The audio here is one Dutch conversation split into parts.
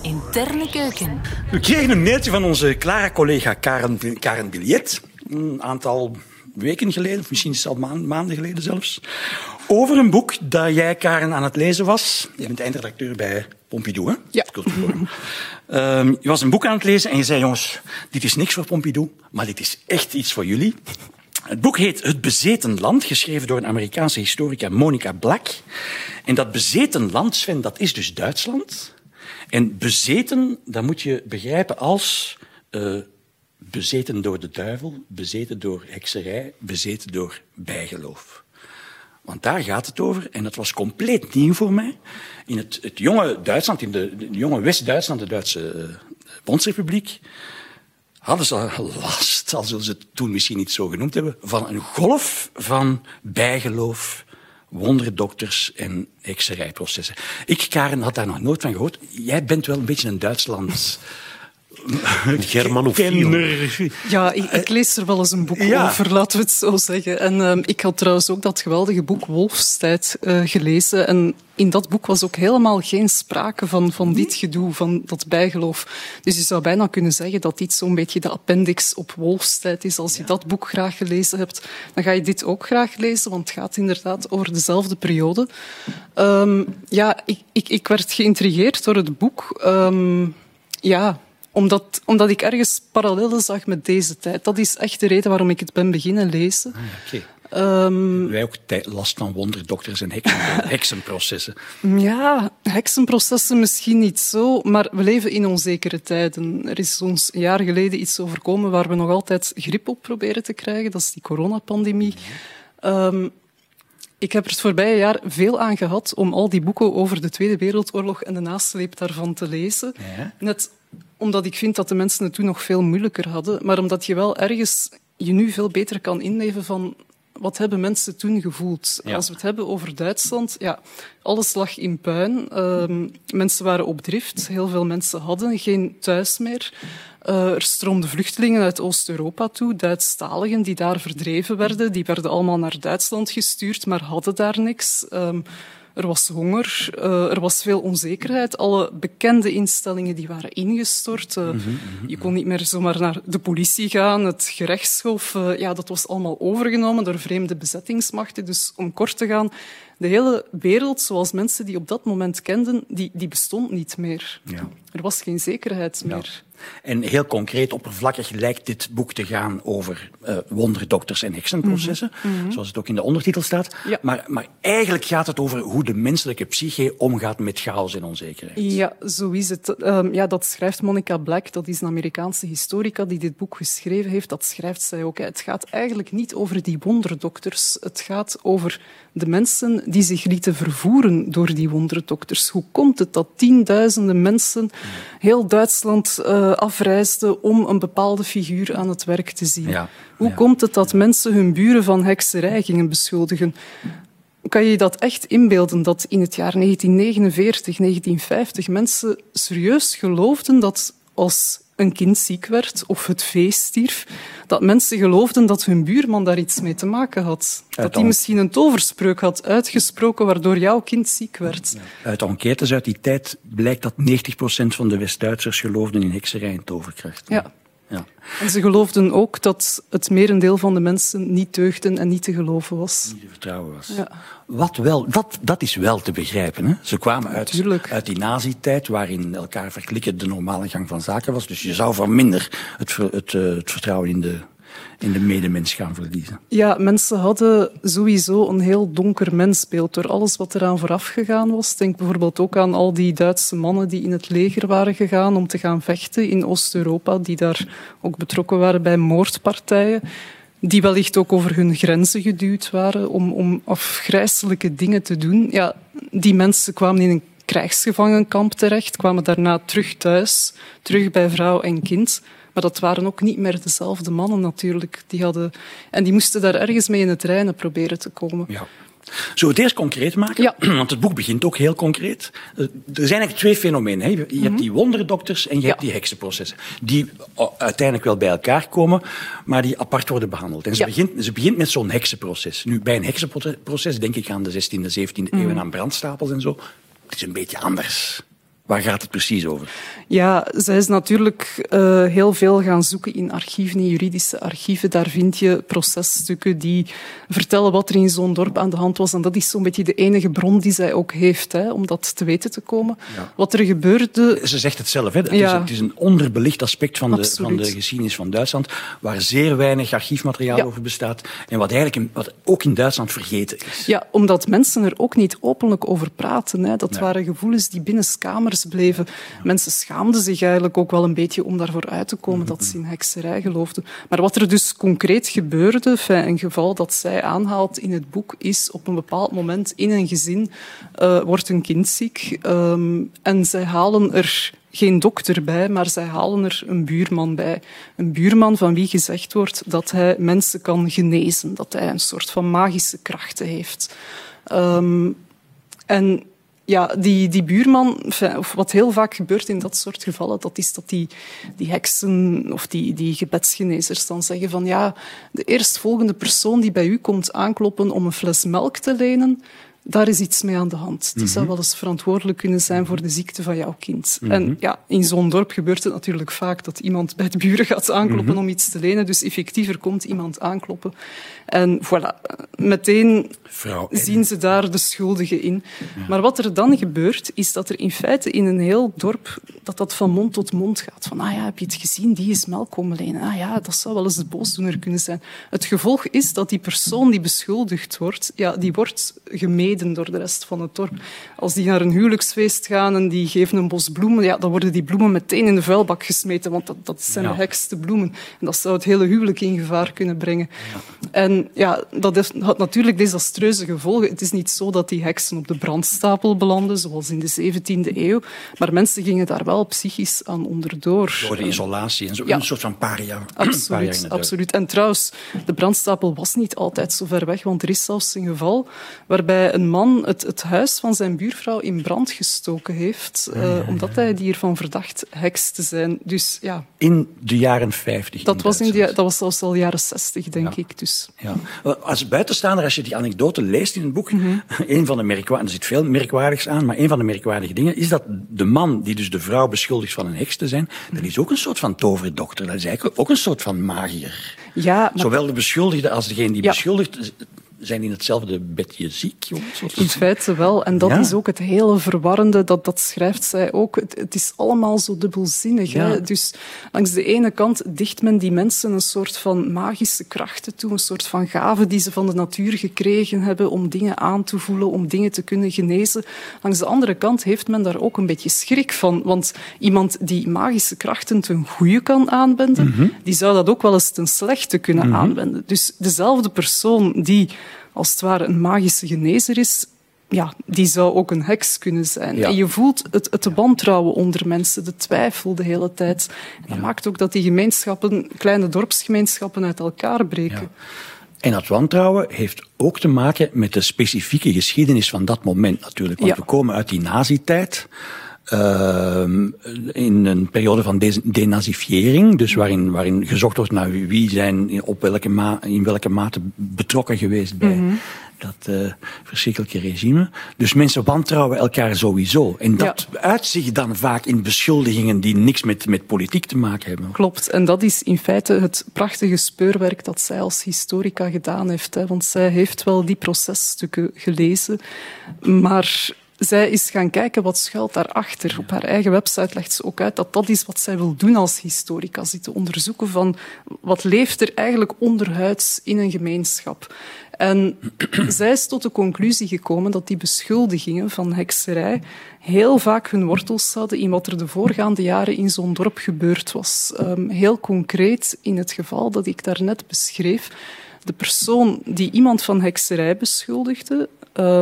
Interne keuken. We kregen een mailtje van onze Clara-collega Karen Billet, een aantal weken geleden, of misschien is het al maanden geleden zelfs, over een boek dat jij, Karen, aan het lezen was. Je bent eindredacteur bij Pompidou, hè? Ja. Je was een boek aan het lezen en je zei, jongens, dit is niks voor Pompidou, maar dit is echt iets voor jullie. Het boek heet Het Bezeten Land, geschreven door een Amerikaanse historica, Monica Black. En dat bezeten land, Sven, dat is dus Duitsland. En bezeten, dat moet je begrijpen als bezeten door de duivel, bezeten door hekserij, bezeten door bijgeloof. Want daar gaat het over, en dat was compleet nieuw voor mij. In het jonge Duitsland, in de jonge West-Duitsland, de Duitse Bondsrepubliek, hadden ze last, al zullen ze het toen misschien niet zo genoemd hebben, van een golf van bijgeloof, wonderdokters en hekserijprocessen. Ik, Karen, had daar nog nooit van gehoord. Jij bent wel een beetje een Duitsland... Germanofiel. Ja, ik lees er wel eens een boek over, laten we het zo zeggen. En ik had trouwens ook dat geweldige boek Wolfstijd gelezen. En in dat boek was ook helemaal geen sprake van dit gedoe, van dat bijgeloof. Dus je zou bijna kunnen zeggen dat dit zo'n beetje de appendix op Wolfstijd is. Als je dat boek graag gelezen hebt, dan ga je dit ook graag lezen, want het gaat inderdaad over dezelfde periode. Ik werd geïntrigeerd door het boek. Omdat ik ergens parallellen zag met deze tijd. Dat is echt de reden waarom ik het ben beginnen lezen. Wij ook last van wonderdokters en heksenprocessen. Ja, heksenprocessen misschien niet zo, maar we leven in onzekere tijden. Er is ons een jaar geleden iets overkomen waar we nog altijd grip op proberen te krijgen. Dat is die coronapandemie. Ik heb er het voorbije jaar veel aan gehad om al die boeken over de Tweede Wereldoorlog en de nasleep daarvan te lezen. Ja. Net omdat ik vind dat de mensen het toen nog veel moeilijker hadden, maar omdat je wel ergens je nu veel beter kan inleven van wat hebben mensen toen gevoeld. Ja. Als we het hebben over Duitsland, alles lag in puin. Mensen waren op drift. Heel veel mensen hadden geen thuis meer. Er stroomden vluchtelingen uit Oost-Europa toe, Duitsstaligen die daar verdreven werden. Die werden allemaal naar Duitsland gestuurd, maar hadden daar niks. Er was honger, er was veel onzekerheid. Alle bekende instellingen die waren ingestort. Je kon niet meer zomaar naar de politie gaan, het gerechtshof. Dat was allemaal overgenomen door vreemde bezettingsmachten. Dus om kort te gaan, de hele wereld, zoals mensen die op dat moment kenden, die bestond niet meer. Ja. Er was geen zekerheid meer. En heel concreet, oppervlakkig lijkt dit boek te gaan over wonderdokters en heksenprocessen, zoals het ook in de ondertitel staat. Ja. Maar eigenlijk gaat het over hoe de menselijke psyche omgaat met chaos en onzekerheid. Ja, zo is het. Dat schrijft Monica Black, dat is een Amerikaanse historica die dit boek geschreven heeft. Dat schrijft zij ook. Het gaat eigenlijk niet over die wonderdokters. Het gaat over de mensen die zich lieten vervoeren door die wonderdokters. Hoe komt het dat tienduizenden mensen heel Duitsland afreisden om een bepaalde figuur aan het werk te zien? Hoe komt het dat mensen hun buren van hekserij gingen beschuldigen? Kan je je dat echt inbeelden, dat in het jaar 1949, 1950 mensen serieus geloofden dat als een kind ziek werd of het vee stierf, dat mensen geloofden dat hun buurman daar iets mee te maken had. Dat hij misschien een toverspreuk had uitgesproken waardoor jouw kind ziek werd. Uit enquêtes uit die tijd blijkt dat 90% van de West-Duitsers geloofden in hekserij en toverkracht. Ja. En ze geloofden ook dat het merendeel van de mensen niet deugden en niet te geloven was. Niet te vertrouwen was. Ja. Wat wel, dat is wel te begrijpen. Hè? Ze kwamen uit die nazi-tijd, waarin elkaar verklikken de normale gang van zaken was. Dus je zou van minder het vertrouwen in de medemens gaan verliezen. Ja, mensen hadden sowieso een heel donker mensbeeld door alles wat eraan vooraf gegaan was. Denk bijvoorbeeld ook aan al die Duitse mannen die in het leger waren gegaan om te gaan vechten in Oost-Europa, die daar ook betrokken waren bij moordpartijen, die wellicht ook over hun grenzen geduwd waren om afgrijselijke dingen te doen. Ja, die mensen kwamen in een krijgsgevangenkamp terecht, kwamen daarna terug thuis, terug bij vrouw en kind. Maar dat waren ook niet meer dezelfde mannen natuurlijk. Die moesten daar ergens mee in het reinen proberen te komen. Ja. Zullen we het eerst concreet maken? Ja. Want het boek begint ook heel concreet. Er zijn eigenlijk twee fenomenen. Hè. Je hebt die wonderdokters en je hebt die heksenprocessen. Die uiteindelijk wel bij elkaar komen, maar die apart worden behandeld. En ze begint met zo'n heksenproces. Nu, bij een heksenproces denk ik aan de 16e, 17e eeuw en aan brandstapels en zo. Het is een beetje anders. Waar gaat het precies over? Ja, zij is natuurlijk heel veel gaan zoeken in archieven, in juridische archieven. Daar vind je processtukken die vertellen wat er in zo'n dorp aan de hand was. En dat is zo'n beetje de enige bron die zij ook heeft, om dat te weten te komen. Ja. Wat er gebeurde... Ze zegt het zelf, hè? Het is een onderbelicht aspect van de geschiedenis van Duitsland, waar zeer weinig archiefmateriaal over bestaat en wat ook in Duitsland vergeten is. Ja, omdat mensen er ook niet openlijk over praten. Hè. Dat waren gevoelens die binnenskamers bleven. Ja. Mensen schaamden zich eigenlijk ook wel een beetje om daarvoor uit te komen dat ze in hekserij geloofden. Maar wat er dus concreet gebeurde, een geval dat zij aanhaalt in het boek, is op een bepaald moment in een gezin wordt een kind ziek en zij halen er geen dokter bij, maar zij halen er een buurman bij. Een buurman van wie gezegd wordt dat hij mensen kan genezen, dat hij een soort van magische krachten heeft. En ja, die buurman, of wat heel vaak gebeurt in dat soort gevallen, dat is dat die heksen of die gebedsgenezers dan zeggen van ja, de eerstvolgende persoon die bij u komt aankloppen om een fles melk te lenen, daar is iets mee aan de hand. Die zou wel eens verantwoordelijk kunnen zijn voor de ziekte van jouw kind. En ja, in zo'n dorp gebeurt het natuurlijk vaak dat iemand bij de buren gaat aankloppen om iets te lenen. Dus effectiever komt iemand aankloppen. En voilà, meteen zien ze daar de schuldige in. Ja. Maar wat er dan gebeurt, is dat er in feite in een heel dorp dat van mond tot mond gaat. Van, ah ja, heb je het gezien? Die is melk komen lenen. Ah ja, dat zou wel eens de boosdoener kunnen zijn. Het gevolg is dat die persoon die beschuldigd wordt, ja, die wordt gemeden door de rest van het dorp. Als die naar een huwelijksfeest gaan en die geven een bos bloemen, ja, dan worden die bloemen meteen in de vuilbak gesmeten, want dat zijn de hekste bloemen. En dat zou het hele huwelijk in gevaar kunnen brengen. Ja. En ja, dat had natuurlijk desastreuze gevolgen. Het is niet zo dat die heksen op de brandstapel belanden, zoals in de 17e eeuw, maar mensen gingen daar wel psychisch aan onderdoor. Door de isolatie en zo, een soort van paria. Absoluut. En trouwens, de brandstapel was niet altijd zo ver weg, want er is zelfs een geval waarbij een man het huis van zijn buurvrouw in brand gestoken heeft, omdat hij die ervan verdacht heks te zijn. Dus, ja. In de jaren 50. Dat was zelfs al jaren 60, denk ik. Dus. Ja. Als buitenstaander, als je die anekdote leest in het boek, een van de merkwaardige, er zit veel merkwaardigs aan, maar een van de merkwaardige dingen is dat de man die dus de vrouw beschuldigt van een heks te zijn, dat is ook een soort van toverdokter. Dat is eigenlijk ook een soort van magier. Ja, maar... Zowel de beschuldigde als degene die beschuldigt zijn in hetzelfde bedje ziek. In feite wel. En dat is ook het hele verwarrende. Dat schrijft zij ook. Het is allemaal zo dubbelzinnig. Ja. Hè? Dus langs de ene kant dicht men die mensen een soort van magische krachten toe. Een soort van gave die ze van de natuur gekregen hebben om dingen aan te voelen, om dingen te kunnen genezen. Langs de andere kant heeft men daar ook een beetje schrik van. Want iemand die magische krachten ten goede kan aanwenden, die zou dat ook wel eens ten slechte kunnen aanwenden. Dus dezelfde persoon die als het ware een magische genezer is, ja, die zou ook een heks kunnen zijn. Ja. En je voelt het wantrouwen onder mensen, de twijfel de hele tijd. En dat maakt ook dat die gemeenschappen, kleine dorpsgemeenschappen, uit elkaar breken. Ja. En dat wantrouwen heeft ook te maken met de specifieke geschiedenis van dat moment natuurlijk. Want we komen uit die nazi-tijd. In een periode van denazifiering, dus waarin gezocht wordt naar wie zijn in welke mate betrokken geweest bij dat verschrikkelijke regime. Dus mensen wantrouwen elkaar sowieso. En dat uit zich dan vaak in beschuldigingen die niks met politiek te maken hebben. Klopt. En dat is in feite het prachtige speurwerk dat zij als historica gedaan heeft. Hè? Want zij heeft wel die processtukken gelezen, maar zij is gaan kijken wat schuilt daarachter. Op haar eigen website legt ze ook uit dat dat is wat zij wil doen als historica. Zitten onderzoeken van wat leeft er eigenlijk onderhuids in een gemeenschap. En zij is tot de conclusie gekomen dat die beschuldigingen van hekserij heel vaak hun wortels hadden in wat er de voorgaande jaren in zo'n dorp gebeurd was. Heel concreet in het geval dat ik daarnet beschreef. De persoon die iemand van hekserij beschuldigde,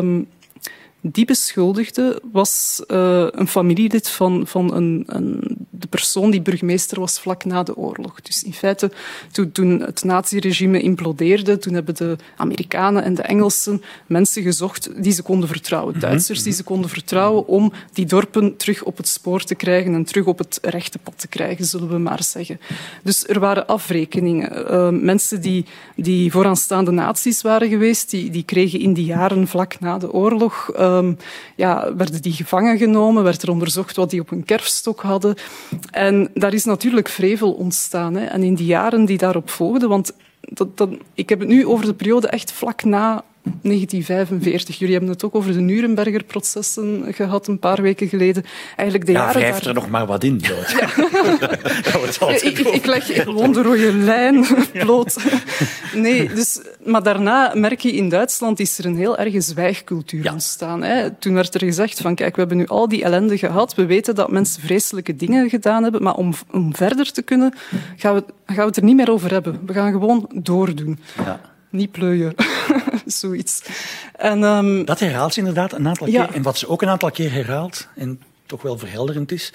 die beschuldigde was een familielid van een de persoon die burgemeester was vlak na de oorlog. Dus in feite, toen het naziregime implodeerde, toen hebben de Amerikanen en de Engelsen mensen gezocht die ze konden vertrouwen. Duitsers die ze konden vertrouwen om die dorpen terug op het spoor te krijgen en terug op het rechte pad te krijgen, zullen we maar zeggen. Dus er waren afrekeningen. Mensen die vooraanstaande nazi's waren geweest, die kregen in die jaren vlak na de oorlog, werden die gevangen genomen, werd er onderzocht wat die op hun kerfstok hadden. En daar is natuurlijk vrevel ontstaan. Hè. En in die jaren die daarop volgden, want ik heb het nu over de periode echt vlak na 1945. Jullie hebben het ook over de Nuremberger-processen gehad een paar weken geleden. Eigenlijk de jaren wrijf er nog maar wat in, Dood. Ja. Ik leg gewoon de rode lijn bloot. Nee, maar daarna merk je in Duitsland is er een heel erge zwijgcultuur ontstaan. Hè. Toen werd er gezegd van kijk, we hebben nu al die ellende gehad, we weten dat mensen vreselijke dingen gedaan hebben, maar om verder te kunnen gaan we het er niet meer over hebben. We gaan gewoon doordoen. Ja. Niet pleuien. Zoiets. En, dat herhaalt ze inderdaad een aantal keer. En wat ze ook een aantal keer herhaalt, en toch wel verhelderend is,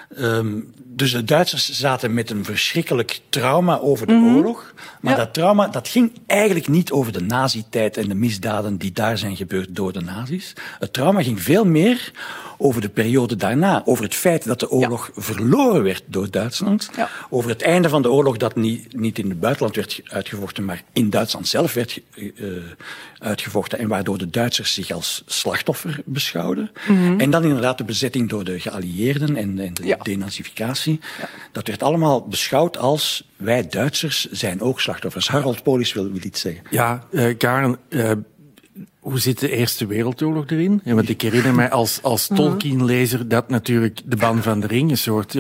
dus de Duitsers zaten met een verschrikkelijk trauma over de oorlog. Maar dat trauma dat ging eigenlijk niet over de nazi-tijd en de misdaden die daar zijn gebeurd door de nazi's. Het trauma ging veel meer over de periode daarna. Over het feit dat de oorlog verloren werd door Duitsland. Ja. Over het einde van de oorlog dat niet in het buitenland werd uitgevochten, maar in Duitsland zelf werd uitgevochten. En waardoor de Duitsers zich als slachtoffer beschouwden. En dan inderdaad de bezetting door de geallieerden en de denazificatie. Ja. Dat werd allemaal beschouwd als wij Duitsers zijn ook slachtoffers. Harold Polis wil iets zeggen. Ja, Karen, hoe zit de Eerste Wereldoorlog erin? Ja, want ik herinner mij als Tolkien-lezer dat natuurlijk de Ban van de Ring een soort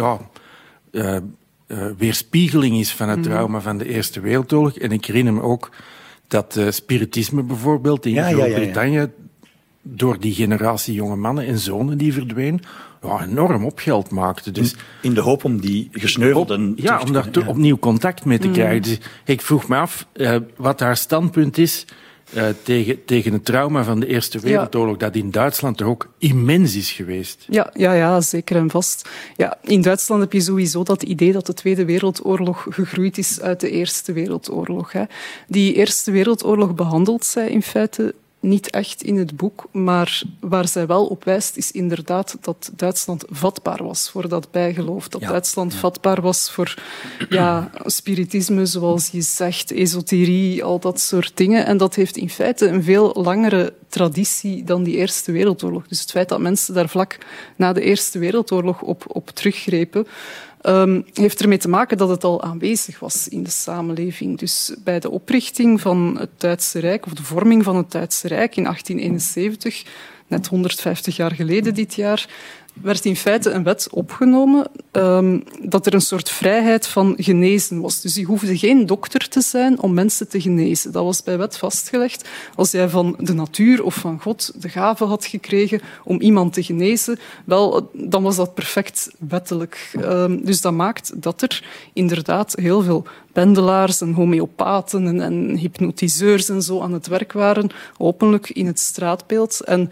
weerspiegeling is van het trauma van de Eerste Wereldoorlog. En ik herinner me ook dat spiritisme bijvoorbeeld in Groot-Brittannië door die generatie jonge mannen en zonen die verdween, enorm opgeld maakte. Dus in de hoop om die gesneuvelden om daar opnieuw contact mee te krijgen. Dus ik vroeg me af wat haar standpunt is tegen het trauma van de Eerste Wereldoorlog, dat in Duitsland toch ook immens is geweest. Ja, zeker en vast. Ja, in Duitsland heb je sowieso dat idee dat de Tweede Wereldoorlog gegroeid is uit de Eerste Wereldoorlog. Hè. Die Eerste Wereldoorlog behandelt zij in feite niet echt in het boek, maar waar zij wel op wijst is inderdaad dat Duitsland vatbaar was voor dat bijgeloof. Dat Duitsland vatbaar was voor spiritisme, zoals je zegt, esoterie, al dat soort dingen. En dat heeft in feite een veel langere traditie dan die Eerste Wereldoorlog. Dus het feit dat mensen daar vlak na de Eerste Wereldoorlog op teruggrepen, heeft ermee te maken dat het al aanwezig was in de samenleving. Dus bij de oprichting van het Duitse Rijk, of de vorming van het Duitse Rijk in 1871, net 150 jaar geleden dit jaar, werd in feite een wet opgenomen dat er een soort vrijheid van genezen was. Dus je hoefde geen dokter te zijn om mensen te genezen. Dat was bij wet vastgelegd. Als jij van de natuur of van God de gave had gekregen om iemand te genezen, dan was dat perfect wettelijk. Dus dat maakt dat er inderdaad heel veel pendelaars en homeopaten en hypnotiseurs en zo aan het werk waren, openlijk in het straatbeeld. En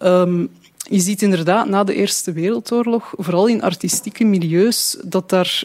je ziet inderdaad na de Eerste Wereldoorlog, vooral in artistieke milieus, dat daar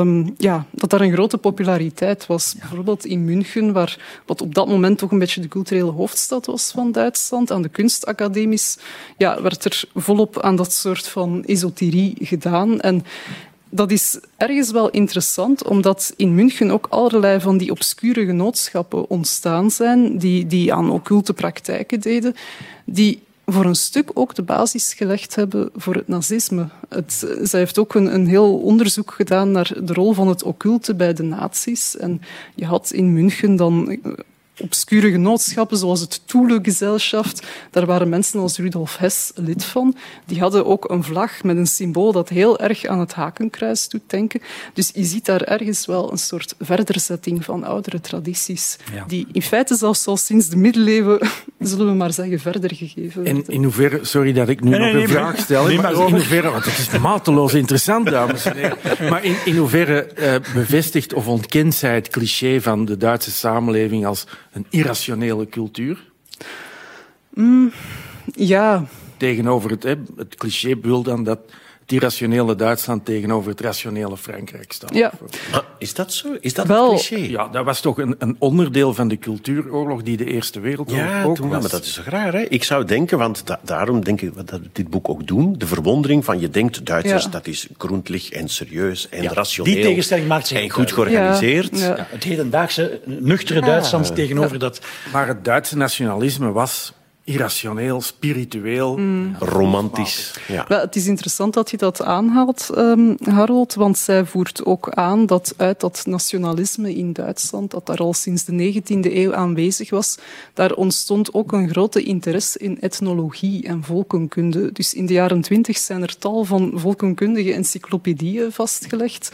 een grote populariteit was. Ja. Bijvoorbeeld in München, wat op dat moment toch een beetje de culturele hoofdstad was van Duitsland, aan de kunstacademies, werd er volop aan dat soort van esoterie gedaan. En dat is ergens wel interessant, omdat in München ook allerlei van die obscure genootschappen ontstaan zijn, die aan occulte praktijken deden, die voor een stuk ook de basis gelegd hebben voor het nazisme. Zij heeft ook een heel onderzoek gedaan naar de rol van het occulte bij de nazi's. En je had in München dan obscure genootschappen, zoals het Thule-Gesellschaft. Daar waren mensen als Rudolf Hess lid van. Die hadden ook een vlag met een symbool dat heel erg aan het Hakenkruis doet denken. Dus je ziet daar ergens wel een soort verderzetting van oudere tradities, die in feite zelfs al sinds de middeleeuwen, zullen we maar zeggen, verder gegeven werden. En in hoeverre, sorry dat ik nu nog een vraag stel, maar in hoeverre, want het is mateloos interessant, dames en heren, maar in hoeverre bevestigt of ontkent zij het cliché van de Duitse samenleving als een irrationele cultuur? Ja. Tegenover het cliché bedoel dan dat irrationele Duitsland tegenover het rationele Frankrijk staan. Ja. Is dat zo? Is dat Wel, een cliché? Ja, dat was toch een onderdeel van de cultuuroorlog die de Eerste Wereldoorlog ook was. Maar dat is toch raar, hè? Ik zou denken, want daarom denk ik dat we dit boek ook doen, de verwondering van je denkt, Duitsers, dat is grondlich en serieus en rationeel. Die tegenstelling maakt zich en goed georganiseerd. Ja. Ja, het hedendaagse, nuchtere Duitsland tegenover dat... Maar het Duitse nationalisme was irrationeel, spiritueel. Romantisch. Ja. Wel, het is interessant dat je dat aanhaalt, Harold, want zij voert ook aan dat uit dat nationalisme in Duitsland, dat daar al sinds de 19e eeuw aanwezig was, daar ontstond ook een grote interesse in etnologie en volkenkunde. Dus in de jaren 20 zijn er tal van volkenkundige encyclopedieën vastgelegd,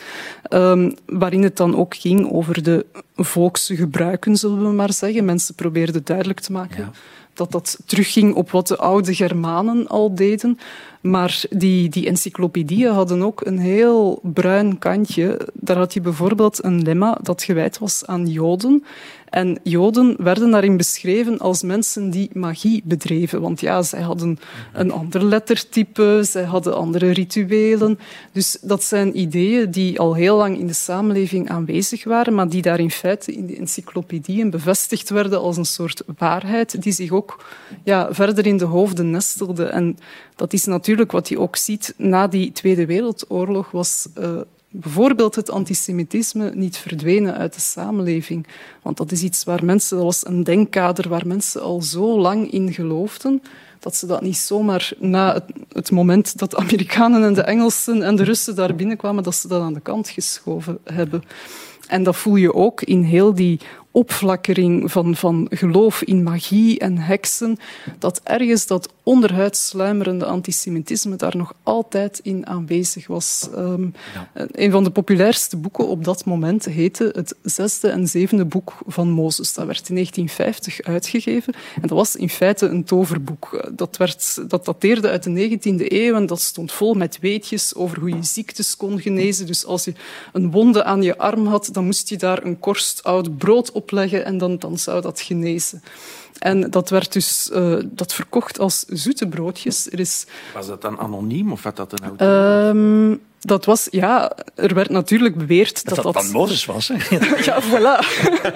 waarin het dan ook ging over de volkse gebruiken, zullen we maar zeggen. Mensen probeerden duidelijk te maken dat dat terugging op wat de oude Germanen al deden. Maar die encyclopedieën hadden ook een heel bruin kantje. Daar had je bijvoorbeeld een lemma dat gewijd was aan Joden. En Joden werden daarin beschreven als mensen die magie bedreven. Want ja, zij hadden een ander lettertype, zij hadden andere rituelen. Dus dat zijn ideeën die al heel lang in de samenleving aanwezig waren, maar die daar in feite in die encyclopedieën bevestigd werden als een soort waarheid, die zich ook verder in de hoofden nestelde. En dat is natuurlijk wat je ook ziet na die Tweede Wereldoorlog, was bijvoorbeeld het antisemitisme niet verdwenen uit de samenleving. Want dat is iets waar mensen, dat was een denkkader waar mensen al zo lang in geloofden, dat ze dat niet zomaar na het moment dat de Amerikanen en de Engelsen en de Russen daar binnenkwamen, dat ze dat aan de kant geschoven hebben. En dat voel je ook in heel die opflakkering van geloof in magie en heksen, dat ergens dat onderhuids sluimerende antisemitisme daar nog altijd in aanwezig was. Een van de populairste boeken op dat moment heette het 6e en 7e boek van Mozes. Dat werd in 1950 uitgegeven en dat was in feite een toverboek. Dat dateerde uit de 19e eeuw en dat stond vol met weetjes over hoe je ziektes kon genezen. Dus als je een wonde aan je arm had, dan moest je daar een korst oud brood opleggen en dan zou dat genezen. En dat werd dus verkocht als zoete broodjes. Was dat dan anoniem of had dat een auteur? Dat was, er werd natuurlijk beweerd dat van Mozes was. Hè? Ja, voilà.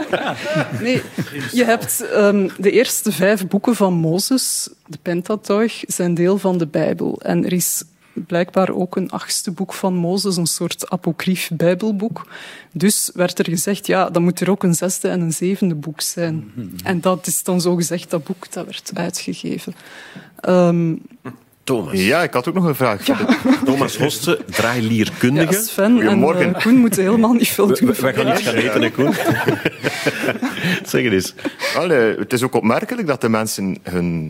Nee, je hebt de eerste 5 boeken van Mozes, de Pentateuch, zijn deel van de Bijbel. En er is blijkbaar ook een 8e boek van Mozes, een soort apocryf bijbelboek. Dus werd er gezegd, dan moet er ook een 6e en een 7e boek zijn. En dat is dan zogezegd dat boek dat werd uitgegeven. Thomas. Ja, ik had ook nog een vraag. Ja. Thomas Hoste, draailierkundige. Ja, Sven Goedemorgen. en Koen moeten helemaal niet veel doen. We gaan iets gaan eten, hè, Koen? Zeg het eens. Het is ook opmerkelijk dat de mensen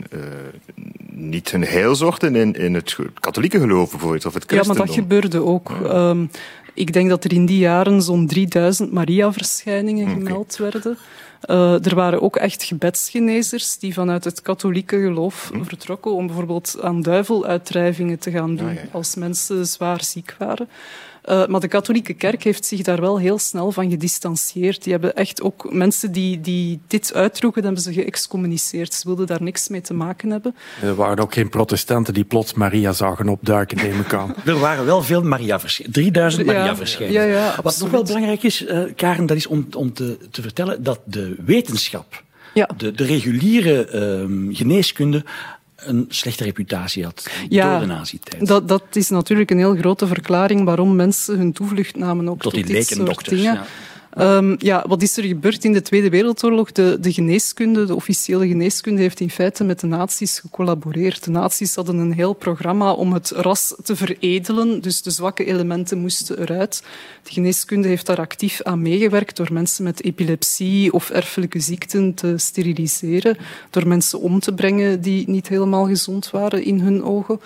niet hun heil zochten in het katholieke geloof bijvoorbeeld, of het christendom. Ja, maar dat gebeurde ook. Ik denk dat er in die jaren zo'n 3000 Maria-verschijningen gemeld werden. Er waren ook echt gebedsgenezers die vanuit het katholieke geloof vertrokken om bijvoorbeeld aan duiveluitdrijvingen te gaan doen als mensen zwaar ziek waren. Maar de katholieke kerk heeft zich daar wel heel snel van gedistanceerd. Die hebben echt ook mensen die dit uitdroegen, hebben ze geëxcommuniceerd. Ze wilden daar niks mee te maken hebben. Er waren ook geen protestanten die plots Maria zagen opduiken, neem ik aan. Er waren wel veel Maria-verschijningen. 3000 Maria-verschijningen. Ja, wat nog wel belangrijk is, Karen, dat is om te vertellen dat de wetenschap, de reguliere geneeskunde, een slechte reputatie had door de nazi-tijd. Dat is natuurlijk een heel grote verklaring waarom mensen hun toevlucht namen ook tot dit soort dingen. Wat is er gebeurd in de Tweede Wereldoorlog? De geneeskunde, de officiële geneeskunde, heeft in feite met de nazi's gecollaboreerd. De nazi's hadden een heel programma om het ras te veredelen, dus de zwakke elementen moesten eruit. De geneeskunde heeft daar actief aan meegewerkt door mensen met epilepsie of erfelijke ziekten te steriliseren, door mensen om te brengen die niet helemaal gezond waren in hun ogen.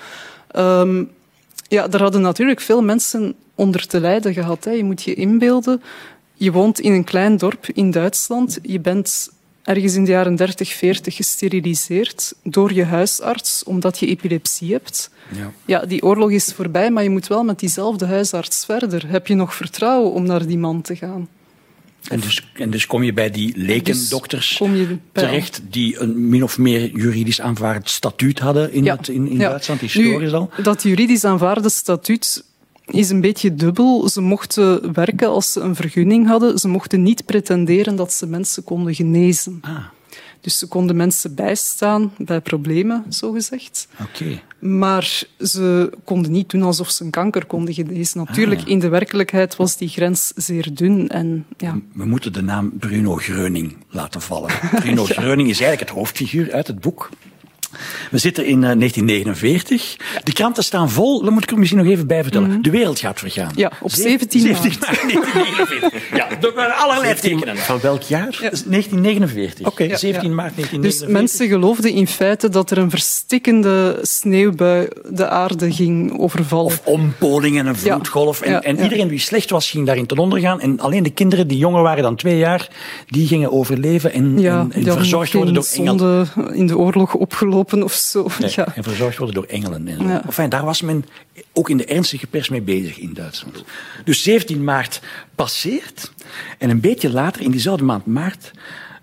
Daar hadden natuurlijk veel mensen onder te lijden gehad. Hè. Je moet je inbeelden. Je woont in een klein dorp in Duitsland. Je bent ergens in de jaren 30, 40 gesteriliseerd door je huisarts, omdat je epilepsie hebt. Ja, die oorlog is voorbij, maar je moet wel met diezelfde huisarts verder. Heb je nog vertrouwen om naar die man te gaan? En dus kom je bij die lekendokters terecht die een min of meer juridisch aanvaard statuut hadden in Duitsland, historisch al? Dat juridisch aanvaarde statuut is een beetje dubbel. Ze mochten werken als ze een vergunning hadden. Ze mochten niet pretenderen dat ze mensen konden genezen. Dus ze konden mensen bijstaan bij problemen, zogezegd. Okay. Maar ze konden niet doen alsof ze een kanker konden genezen. Natuurlijk, in de werkelijkheid was die grens zeer dun. En, We moeten de naam Bruno Gröning laten vallen. Bruno Gröning is eigenlijk het hoofdfiguur uit het boek. We zitten in 1949. De kranten staan vol, dat moet ik er misschien nog even bij vertellen. De wereld gaat vergaan. Ja, op 17 maart 1949. Ja, er waren allerlei tekenen. Van welk jaar? 1949. Oké. 17 maart 1949. Dus mensen geloofden in feite dat er een verstikkende sneeuwbui de aarde ging overvallen. Of ompoling en een vloedgolf. En iedereen wie slecht was, ging daarin ten onder gaan. En alleen de kinderen die jonger waren dan 2 jaar, die gingen overleven en verzorgd worden door engelen. In de oorlog opgelopen of zo. Nee, en verzorgd worden door engelen. En zo. Enfin, daar was men ook in de ernstige pers mee bezig in Duitsland. Dus 17 maart passeert. En een beetje later, in diezelfde maand maart,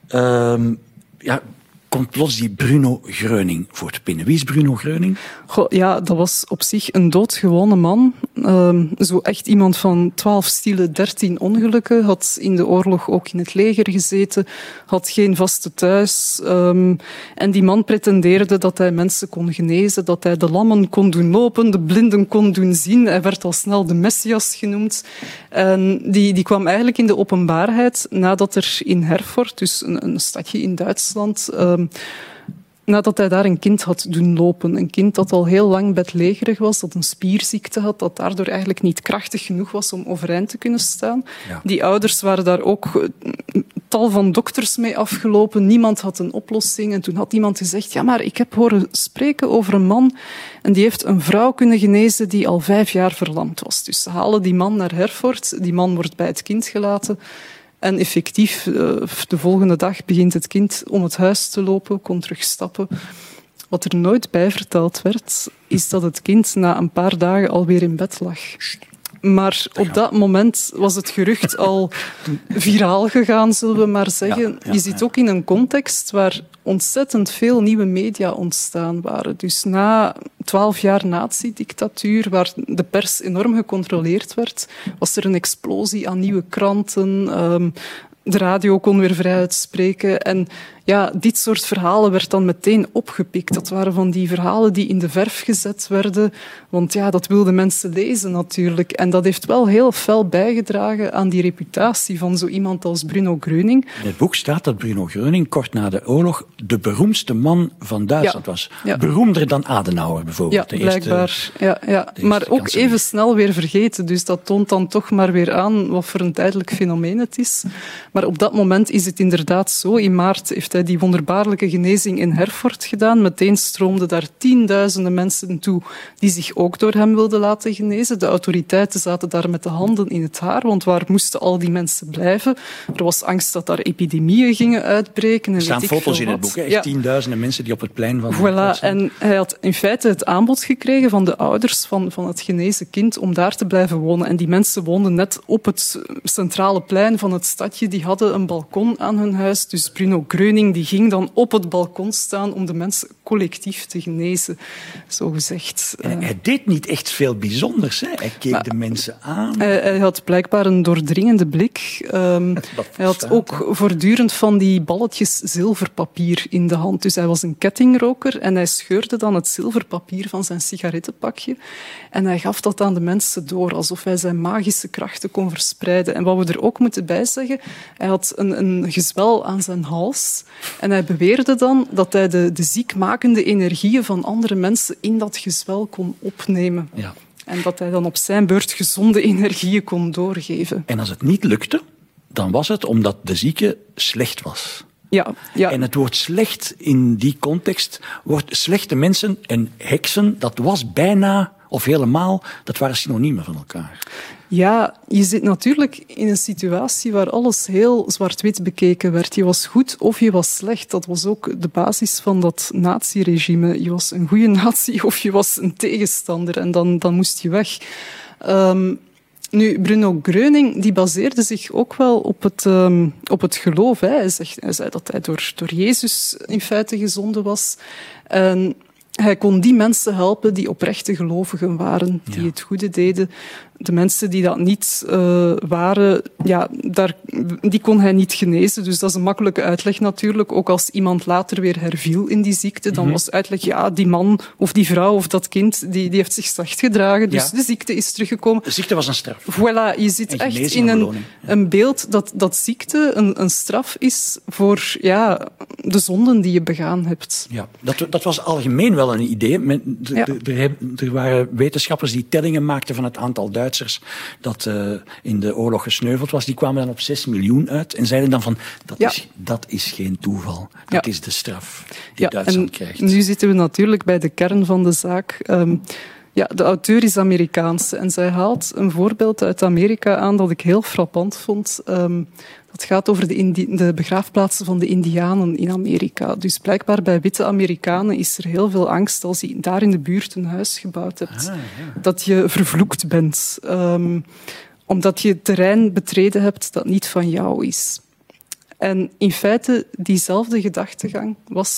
komt plots die Bruno Gröning voor te pinnen. Wie is Bruno Gröning? Ja, dat was op zich een doodgewone man. Zo echt iemand van 12 stielen, 13 ongelukken. Had in de oorlog ook in het leger gezeten. Had geen vaste thuis. En die man pretendeerde dat hij mensen kon genezen. Dat hij de lammen kon doen lopen, de blinden kon doen zien. Hij werd al snel de Messias genoemd. En die kwam eigenlijk in de openbaarheid nadat er in Herford, dus een stadje in Duitsland, nadat hij daar een kind had doen lopen. Een kind dat al heel lang bedlegerig was, dat een spierziekte had, dat daardoor eigenlijk niet krachtig genoeg was om overeind te kunnen staan. Ja. Die ouders waren daar ook tal van dokters mee afgelopen. Niemand had een oplossing. En toen had iemand gezegd, ja, maar ik heb horen spreken over een man en die heeft een vrouw kunnen genezen die al 5 jaar verlamd was. Dus ze halen die man naar Herford. Die man wordt bij het kind gelaten. En effectief, de volgende dag begint het kind om het huis te lopen, kon terug stappen. Wat er nooit bij verteld werd, is dat het kind na een paar dagen alweer in bed lag. Maar op dat moment was het gerucht al viraal gegaan, zullen we maar zeggen. Je zit ook in een context waar ontzettend veel nieuwe media ontstaan waren. Dus na 12 jaar nazi-dictatuur, waar de pers enorm gecontroleerd werd, was er een explosie aan nieuwe kranten. De radio kon weer vrij uitspreken. En ja, dit soort verhalen werd dan meteen opgepikt. Dat waren van die verhalen die in de verf gezet werden. Want ja, dat wilden mensen lezen natuurlijk. En dat heeft wel heel fel bijgedragen aan die reputatie van zo iemand als Bruno Gröning. In het boek staat dat Bruno Gröning kort na de oorlog de beroemdste man van Duitsland was. Ja. Beroemder dan Adenauer bijvoorbeeld. Ja, blijkbaar. Maar ook even snel weer vergeten. Dus dat toont dan toch maar weer aan wat voor een tijdelijk fenomeen het is. Maar op dat moment is het inderdaad zo. In maart heeft hij die wonderbaarlijke genezing in Herford gedaan. Meteen stroomden daar tienduizenden mensen toe die zich ook door hem wilden laten genezen. De autoriteiten zaten daar met de handen in het haar, want waar moesten al die mensen blijven? Er was angst dat daar epidemieën gingen uitbreken. Er staan foto's in het boek, echt tienduizenden mensen die op het plein van... Voilà, en hij had in feite het aanbod gekregen van de ouders van het genezen kind om daar te blijven wonen. En die mensen woonden net op het centrale plein van het stadje. Die hadden een balkon aan hun huis. Dus Bruno Gröning die ging dan op het balkon staan om de mensen collectief te genezen, zo gezegd. Hij deed niet echt veel bijzonders, hè? Hij keek de mensen aan. Hij had blijkbaar een doordringende blik. Hij had ook voortdurend van die balletjes zilverpapier in de hand. Dus hij was een kettingroker en hij scheurde dan het zilverpapier van zijn sigarettenpakje en hij gaf dat aan de mensen door, alsof hij zijn magische krachten kon verspreiden. En wat we er ook moeten bij zeggen, hij had een gezwel aan zijn hals. En hij beweerde dan dat hij de ziekmakende energieën van andere mensen in dat gezwel kon opnemen. Ja. En dat hij dan op zijn beurt gezonde energieën kon doorgeven. En als het niet lukte, dan was het omdat de zieke slecht was. Ja. En het woord slecht in die context wordt slechte mensen en heksen, dat was bijna of helemaal, dat waren synoniemen van elkaar. Ja, je zit natuurlijk in een situatie waar alles heel zwart-wit bekeken werd. Je was goed of je was slecht. Dat was ook de basis van dat nazi-regime. Je was een goede nazi of je was een tegenstander en dan moest je weg. Nu, Bruno Gröning die baseerde zich ook wel op het geloof. Hè. Hij zei dat hij door Jezus in feite gezonden was. En hij kon die mensen helpen die oprechte gelovigen waren, die het goede deden. De mensen die dat niet waren, die kon hij niet genezen. Dus dat is een makkelijke uitleg natuurlijk. Ook als iemand later weer herviel in die ziekte, dan was de uitleg, die man of die vrouw of dat kind, die heeft zich slecht gedragen. Dus de ziekte is teruggekomen. De ziekte was een straf. Voilà, je zit echt in een beeld dat ziekte een straf is voor de zonden die je begaan hebt. Ja, dat was algemeen wel een idee. Er waren wetenschappers die tellingen maakten van het aantal Duitsers dat in de oorlog gesneuveld was. Die kwamen dan op 6 miljoen uit en zeiden dan van, dat is geen toeval. Dat is de straf die Duitsland krijgt. Nu zitten we natuurlijk bij de kern van de zaak. De auteur is Amerikaans en zij haalt een voorbeeld uit Amerika aan dat ik heel frappant vond. Dat gaat over de begraafplaatsen van de Indianen in Amerika. Dus blijkbaar bij witte Amerikanen is er heel veel angst als je daar in de buurt een huis gebouwd hebt. Dat je vervloekt bent. Omdat je terrein betreden hebt dat niet van jou is. En in feite, diezelfde gedachtegang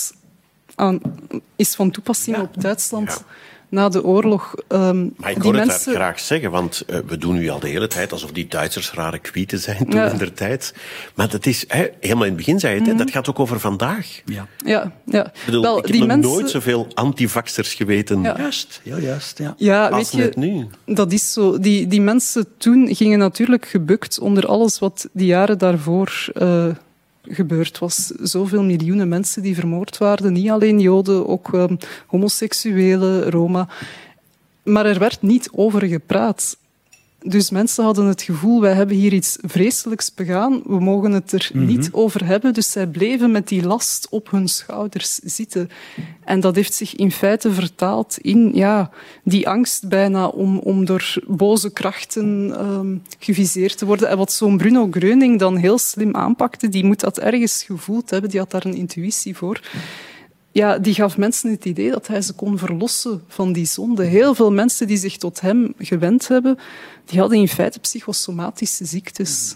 is van toepassing op Duitsland... Ja. Na de oorlog... Maar ik hoor het daar graag zeggen, want we doen nu al de hele tijd alsof die Duitsers rare kwieten zijn toen in der tijd. Maar dat is, helemaal in het begin zei je het, dat gaat ook over vandaag. Ja. Ik bedoel, ik heb nog nooit zoveel antivaxers geweten. Ja. Juist, heel juist. Als net nu. Dat is zo. Die mensen toen gingen natuurlijk gebukt onder alles wat die jaren daarvoor... gebeurd was. Zoveel miljoenen mensen die vermoord waren. Niet alleen Joden, ook homoseksuelen, Roma. Maar er werd niet over gepraat. Dus mensen hadden het gevoel, wij hebben hier iets vreselijks begaan, we mogen het er niet over hebben. Dus zij bleven met die last op hun schouders zitten. En dat heeft zich in feite vertaald in die angst bijna om door boze krachten geviseerd te worden. En wat zo'n Bruno Gröning dan heel slim aanpakte, die moet dat ergens gevoeld hebben, die had daar een intuïtie voor. Ja, die gaf mensen het idee dat hij ze kon verlossen van die zonde. Heel veel mensen die zich tot hem gewend hebben, die hadden in feite psychosomatische ziektes.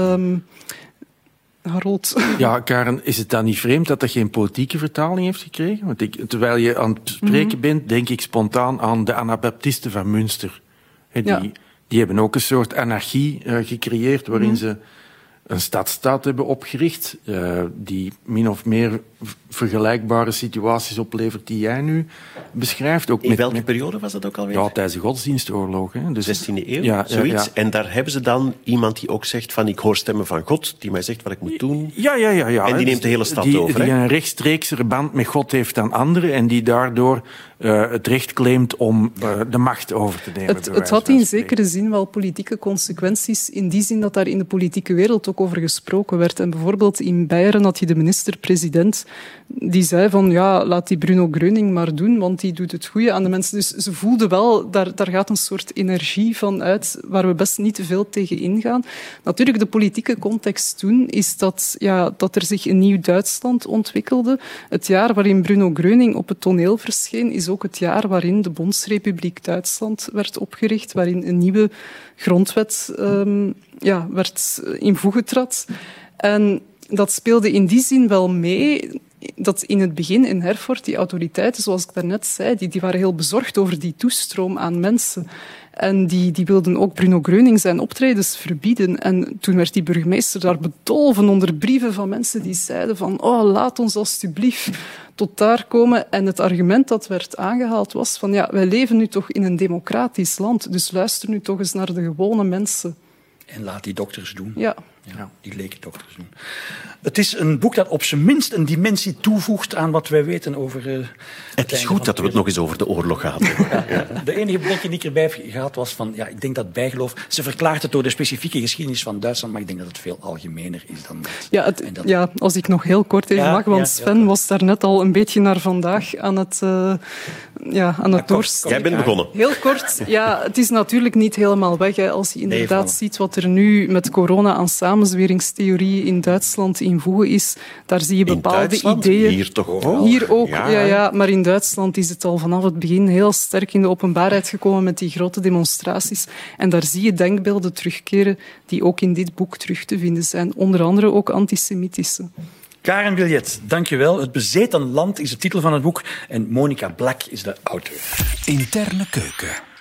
Harold. Ja, Karen, is het dan niet vreemd dat dat geen politieke vertaling heeft gekregen? Want terwijl je aan het spreken bent, denk ik spontaan aan de Anabaptisten van Münster. Die hebben ook een soort anarchie gecreëerd waarin ze een stadstaat hebben opgericht die min of meer vergelijkbare situaties oplevert die jij nu beschrijft. Ook in welke periode was dat ook alweer? Ja, tijdens de godsdienstoorlog. Hè. Dus 16e eeuw, zoiets. Ja. En daar hebben ze dan iemand die ook zegt van ik hoor stemmen van God, die mij zegt wat ik moet doen. Ja. En die neemt de hele stad over. Die een rechtstreekse band met God heeft dan anderen en die daardoor het recht claimt om de macht over te nemen. Het had in zekere zin wel politieke consequenties, in die zin dat daar in de politieke wereld ook over gesproken werd. En bijvoorbeeld in Beieren had je de minister-president die zei van laat die Bruno Gröning maar doen, want die doet het goede aan de mensen. Dus ze voelden wel, daar gaat een soort energie van uit waar we best niet te veel tegen ingaan. Natuurlijk, de politieke context toen is dat er zich een nieuw Duitsland ontwikkelde. Het jaar waarin Bruno Gröning op het toneel verscheen, is ook het jaar waarin de Bondsrepubliek Duitsland werd opgericht, waarin een nieuwe grondwet werd in voege trad. En dat speelde in die zin wel mee dat in het begin in Herford die autoriteiten, zoals ik daarnet zei, die waren heel bezorgd over die toestroom aan mensen. En die wilden ook Bruno Gröning zijn optredens verbieden. En toen werd die burgemeester daar bedolven onder brieven van mensen die zeiden van laat ons alstublieft tot daar komen. En het argument dat werd aangehaald was van wij leven nu toch in een democratisch land, dus luister nu toch eens naar de gewone mensen. En laat die dokters doen. Ja. Die leken dokters doen. Het is een boek dat op zijn minst een dimensie toevoegt aan wat wij weten over... het is goed dat we het nog eens over de oorlog hadden. De enige blikje die ik erbij heb gehad was van... ik denk dat bijgeloof... Ze verklaart het door de specifieke geschiedenis van Duitsland, maar ik denk dat het veel algemener is dan dat. Als ik nog heel kort even mag, want Sven was daar net al een beetje naar vandaag aan het doorsteken. Jij bent begonnen. Heel kort. Ja, het is natuurlijk niet helemaal weg. Als je inderdaad ziet wat er nu met corona aan samenzweringstheorieën in Duitsland in voegen is. Daar zie je bepaalde ideeën. Hier toch ook? Hier ook, ja. Maar in Duitsland is het al vanaf het begin heel sterk in de openbaarheid gekomen met die grote demonstraties. En daar zie je denkbeelden terugkeren die ook in dit boek terug te vinden zijn. Onder andere ook antisemitische. Karen Biljet, dankjewel. Het bezeten land is de titel van het boek en Monica Black is de auteur. Interne keuken.